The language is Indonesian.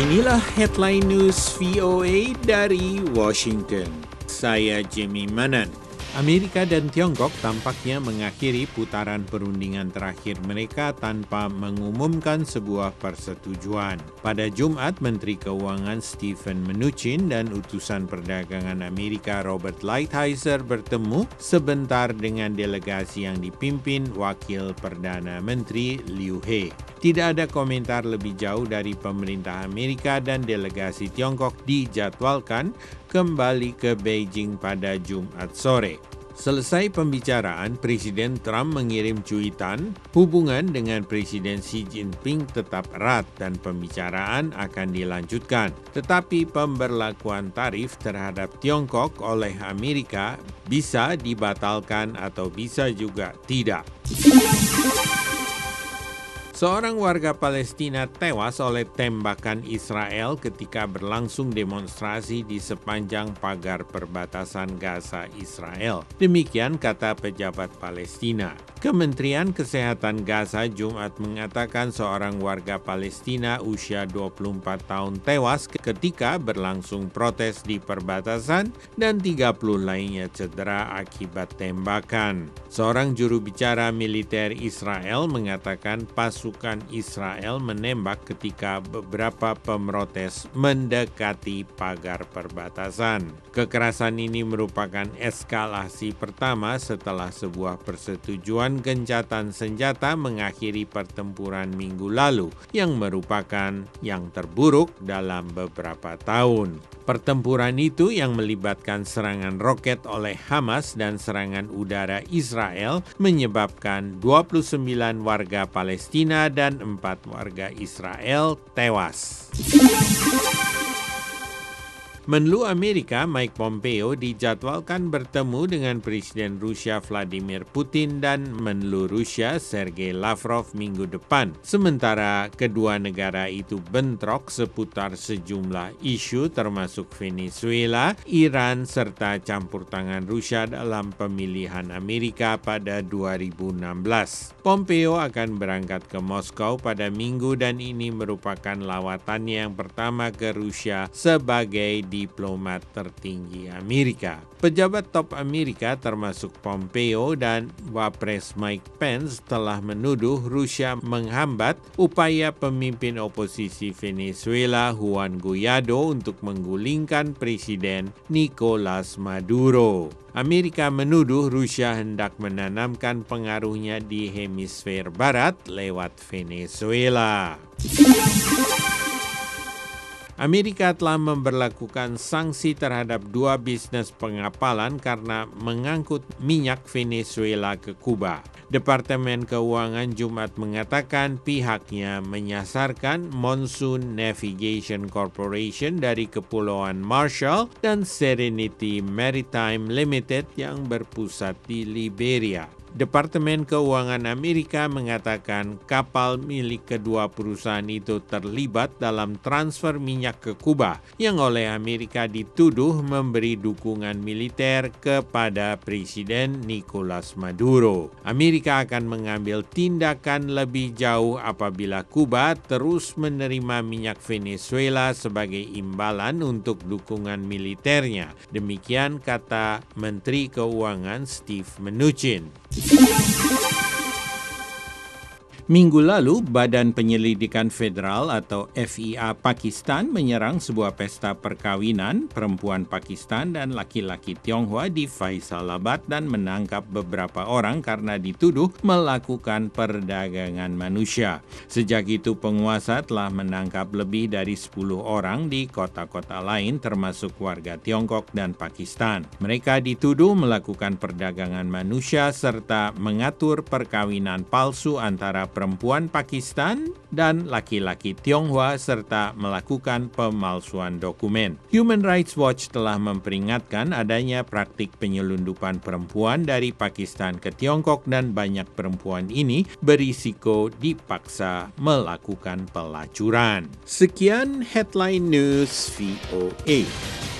Inilah headline news VOA dari Washington. Saya Jimmy Manan. Amerika dan Tiongkok tampaknya mengakhiri putaran perundingan terakhir mereka tanpa mengumumkan sebuah persetujuan. Pada Jumat, Menteri Keuangan Steven Mnuchin dan utusan perdagangan Amerika Robert Lighthizer bertemu sebentar dengan delegasi yang dipimpin Wakil Perdana Menteri Liu He. Tidak ada komentar lebih jauh dari pemerintah Amerika dan delegasi Tiongkok dijadwalkan kembali ke Beijing pada Jumat sore. Selesai pembicaraan, Presiden Trump mengirim cuitan, hubungan dengan Presiden Xi Jinping tetap erat dan pembicaraan akan dilanjutkan. Tetapi pemberlakuan tarif terhadap Tiongkok oleh Amerika bisa dibatalkan atau bisa juga tidak. Seorang warga Palestina tewas oleh tembakan Israel ketika berlangsung demonstrasi di sepanjang pagar perbatasan Gaza Israel. Demikian kata pejabat Palestina. Kementerian Kesehatan Gaza Jumat mengatakan seorang warga Palestina usia 24 tahun tewas ketika berlangsung protes di perbatasan dan 30 lainnya cedera akibat tembakan. Seorang juru bicara militer Israel mengatakan pasukan Israel menembak ketika beberapa pemrotes mendekati pagar perbatasan. Kekerasan ini merupakan eskalasi pertama setelah sebuah persetujuan gencatan senjata mengakhiri pertempuran minggu lalu yang merupakan yang terburuk dalam beberapa tahun. Pertempuran itu yang melibatkan serangan roket oleh Hamas dan serangan udara Israel menyebabkan 29 warga Palestina dan 4 warga Israel tewas. Menlu Amerika Mike Pompeo dijadwalkan bertemu dengan Presiden Rusia Vladimir Putin dan Menlu Rusia Sergei Lavrov minggu depan. Sementara kedua negara itu bentrok seputar sejumlah isu termasuk Venezuela, Iran, serta campur tangan Rusia dalam pemilihan Amerika pada 2016. Pompeo akan berangkat ke Moskow pada minggu dan ini merupakan lawatannya yang pertama ke Rusia sebagai diplomat tertinggi Amerika. Pejabat top Amerika termasuk Pompeo dan Wapres Mike Pence telah menuduh Rusia menghambat upaya pemimpin oposisi Venezuela Juan Guaido untuk menggulingkan Presiden Nicolas Maduro. Amerika menuduh Rusia hendak menanamkan pengaruhnya di hemisfer barat lewat Venezuela. Amerika telah memberlakukan sanksi terhadap 2 bisnis pengapalan karena mengangkut minyak Venezuela ke Kuba. Departemen Keuangan Jumat mengatakan pihaknya menyasarkan Monsoon Navigation Corporation dari Kepulauan Marshall dan Serenity Maritime Limited yang berpusat di Liberia. Departemen Keuangan Amerika mengatakan kapal milik kedua perusahaan itu terlibat dalam transfer minyak ke Kuba yang oleh Amerika dituduh memberi dukungan militer kepada Presiden Nicolas Maduro. Amerika akan mengambil tindakan lebih jauh apabila Kuba terus menerima minyak Venezuela sebagai imbalan untuk dukungan militernya. Demikian kata Menteri Keuangan Steve Mnuchin. Minggu lalu, Badan Penyelidikan Federal atau FIA Pakistan menyerang sebuah pesta perkawinan perempuan Pakistan dan laki-laki Tionghoa di Faisalabad dan menangkap beberapa orang karena dituduh melakukan perdagangan manusia. Sejak itu, penguasa telah menangkap lebih dari 10 orang di kota-kota lain termasuk warga Tiongkok dan Pakistan. Mereka dituduh melakukan perdagangan manusia serta mengatur perkawinan palsu antara perempuan Pakistan dan laki-laki Tionghoa serta melakukan pemalsuan dokumen. Human Rights Watch telah memperingatkan adanya praktik penyelundupan perempuan dari Pakistan ke Tiongkok dan banyak perempuan ini berisiko dipaksa melakukan pelacuran. Sekian headline news VOA.